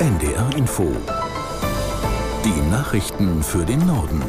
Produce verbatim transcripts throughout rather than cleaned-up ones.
N D R Info. Die Nachrichten für den Norden.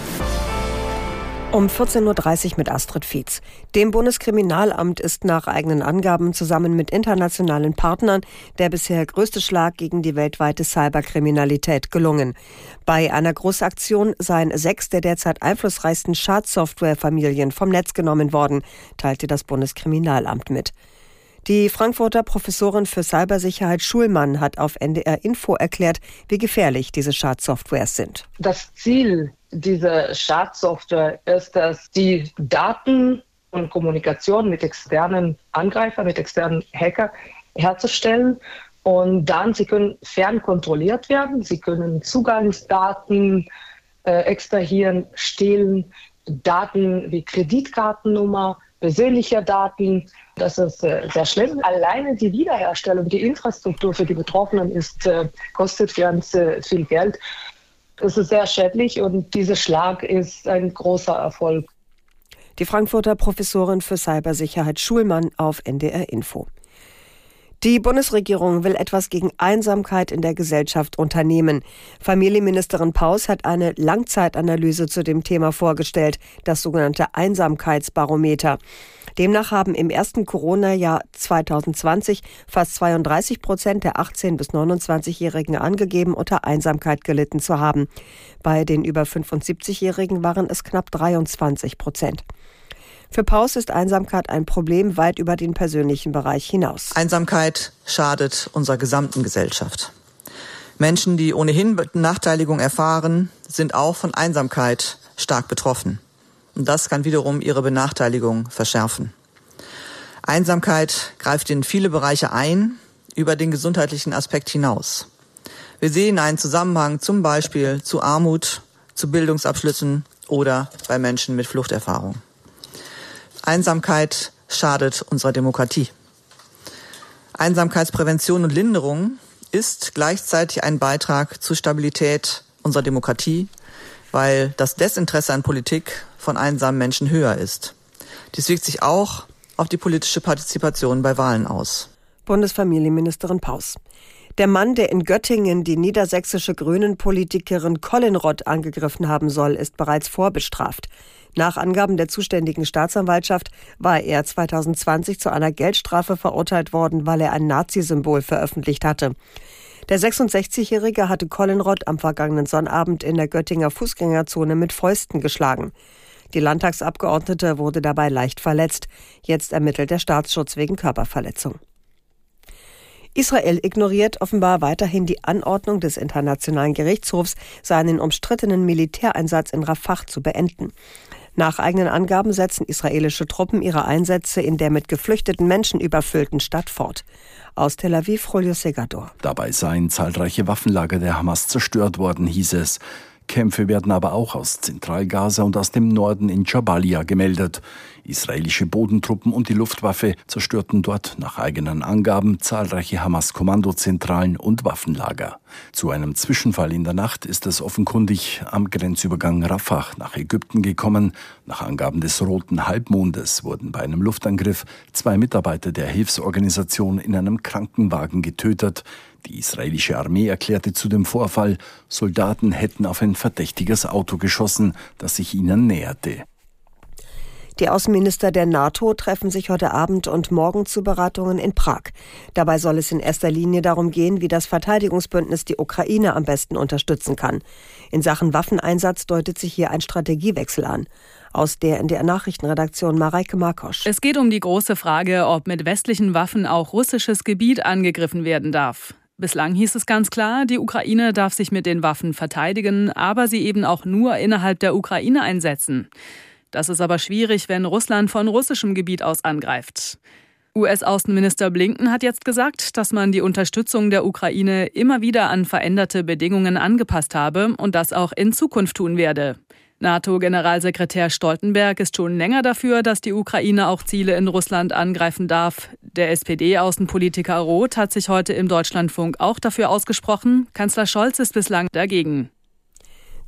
Um vierzehn Uhr dreißig mit Astrid Fietz. Dem Bundeskriminalamt ist nach eigenen Angaben zusammen mit internationalen Partnern der bisher größte Schlag gegen die weltweite Cyberkriminalität gelungen. Bei einer Großaktion seien sechs der derzeit einflussreichsten Schadsoftwarefamilien vom Netz genommen worden, teilte das Bundeskriminalamt mit. Die Frankfurter Professorin für Cybersicherheit Schulmann hat auf N D R Info erklärt, wie gefährlich diese Schadsoftwares sind. Das Ziel dieser Schadsoftware ist es, die Daten und Kommunikation mit externen Angreifern, mit externen Hackern herzustellen. Und dann, sie können fernkontrolliert werden, sie können Zugangsdaten äh, extrahieren, stehlen, Daten wie Kreditkartennummer, persönliche Daten. Das ist äh, sehr schlimm. Alleine die Wiederherstellung, die Infrastruktur für die Betroffenen ist, äh, kostet ganz äh, viel Geld. Es ist sehr schädlich und dieser Schlag ist ein großer Erfolg. Die Frankfurter Professorin für Cybersicherheit Schulmann auf N D R Info. Die Bundesregierung will etwas gegen Einsamkeit in der Gesellschaft unternehmen. Familienministerin Paus hat eine Langzeitanalyse zu dem Thema vorgestellt, das sogenannte Einsamkeitsbarometer. Demnach haben im ersten Corona-Jahr zwanzig zwanzig fast zweiunddreißig Prozent der achtzehn- bis neunundzwanzigjährigen angegeben, unter Einsamkeit gelitten zu haben. Bei den über fünfundsiebzigjährigen waren es knapp dreiundzwanzig Prozent. Für Paus ist Einsamkeit ein Problem weit über den persönlichen Bereich hinaus. Einsamkeit schadet unserer gesamten Gesellschaft. Menschen, die ohnehin Benachteiligung erfahren, sind auch von Einsamkeit stark betroffen. Und das kann wiederum ihre Benachteiligung verschärfen. Einsamkeit greift in viele Bereiche ein, über den gesundheitlichen Aspekt hinaus. Wir sehen einen Zusammenhang zum Beispiel zu Armut, zu Bildungsabschlüssen oder bei Menschen mit Fluchterfahrung. Einsamkeit schadet unserer Demokratie. Einsamkeitsprävention und Linderung ist gleichzeitig ein Beitrag zur Stabilität unserer Demokratie, weil das Desinteresse an Politik von einsamen Menschen höher ist. Dies wirkt sich auch auf die politische Partizipation bei Wahlen aus. Bundesfamilienministerin Paus. Der Mann, der in Göttingen die niedersächsische Grünen-Politikerin Colin Roth angegriffen haben soll, ist bereits vorbestraft. Nach Angaben der zuständigen Staatsanwaltschaft war er zwanzig zwanzig zu einer Geldstrafe verurteilt worden, weil er ein Nazi-Symbol veröffentlicht hatte. Der sechsundsechzigjährige hatte Colin Roth am vergangenen Sonnabend in der Göttinger Fußgängerzone mit Fäusten geschlagen. Die Landtagsabgeordnete wurde dabei leicht verletzt. Jetzt ermittelt der Staatsschutz wegen Körperverletzung. Israel ignoriert offenbar weiterhin die Anordnung des Internationalen Gerichtshofs, seinen umstrittenen Militäreinsatz in Rafah zu beenden. Nach eigenen Angaben setzen israelische Truppen ihre Einsätze in der mit geflüchteten Menschen überfüllten Stadt fort. Aus Tel Aviv, Julio Segador. Dabei seien zahlreiche Waffenlager der Hamas zerstört worden, hieß es. Kämpfe werden aber auch aus Zentralgaza und aus dem Norden in Jabalia gemeldet. Israelische Bodentruppen und die Luftwaffe zerstörten dort nach eigenen Angaben zahlreiche Hamas-Kommandozentralen und Waffenlager. Zu einem Zwischenfall in der Nacht ist es offenkundig am Grenzübergang Rafah nach Ägypten gekommen. Nach Angaben des Roten Halbmondes wurden bei einem Luftangriff zwei Mitarbeiter der Hilfsorganisation in einem Krankenwagen getötet. Die israelische Armee erklärte zu dem Vorfall, Soldaten hätten auf ein verdächtiges Auto geschossen, das sich ihnen näherte. Die Außenminister der NATO treffen sich heute Abend und morgen zu Beratungen in Prag. Dabei soll es in erster Linie darum gehen, wie das Verteidigungsbündnis die Ukraine am besten unterstützen kann. In Sachen Waffeneinsatz deutet sich hier ein Strategiewechsel an. Aus der N D R Nachrichtenredaktion Mareike Markosch. Es geht um die große Frage, ob mit westlichen Waffen auch russisches Gebiet angegriffen werden darf. Bislang hieß es ganz klar, die Ukraine darf sich mit den Waffen verteidigen, aber sie eben auch nur innerhalb der Ukraine einsetzen. Das ist aber schwierig, wenn Russland von russischem Gebiet aus angreift. U S-Außenminister Blinken hat jetzt gesagt, dass man die Unterstützung der Ukraine immer wieder an veränderte Bedingungen angepasst habe und das auch in Zukunft tun werde. NATO-Generalsekretär Stoltenberg ist schon länger dafür, dass die Ukraine auch Ziele in Russland angreifen darf. Der S P D-Außenpolitiker Roth hat sich heute im Deutschlandfunk auch dafür ausgesprochen. Kanzler Scholz ist bislang dagegen.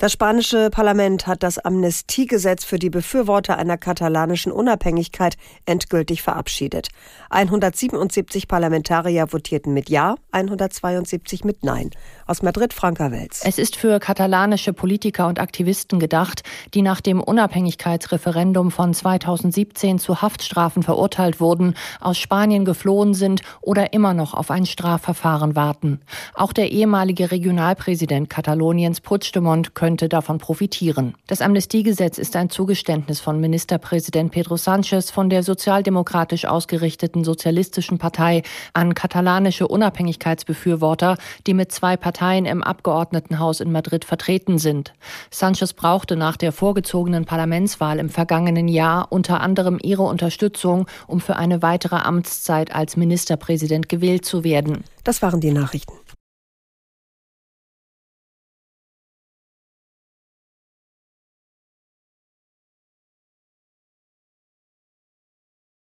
Das spanische Parlament hat das Amnestiegesetz für die Befürworter einer katalanischen Unabhängigkeit endgültig verabschiedet. hundertsiebenundsiebzig Parlamentarier votierten mit Ja, hundertzweiundsiebzig mit Nein. Aus Madrid, Franka Welz. Es ist für katalanische Politiker und Aktivisten gedacht, die nach dem Unabhängigkeitsreferendum von zweitausendsiebzehn zu Haftstrafen verurteilt wurden, aus Spanien geflohen sind oder immer noch auf ein Strafverfahren warten. Auch der ehemalige Regionalpräsident Kataloniens Puigdemont könnte davon profitieren. Das Amnestiegesetz ist ein Zugeständnis von Ministerpräsident Pedro Sánchez von der sozialdemokratisch ausgerichteten Sozialistischen Partei an katalanische Unabhängigkeitsbefürworter, die mit zwei Parteien im Abgeordnetenhaus in Madrid vertreten sind. Sánchez brauchte nach der vorgezogenen Parlamentswahl im vergangenen Jahr unter anderem ihre Unterstützung, um für eine weitere Amtszeit als Ministerpräsident gewählt zu werden. Das waren die Nachrichten.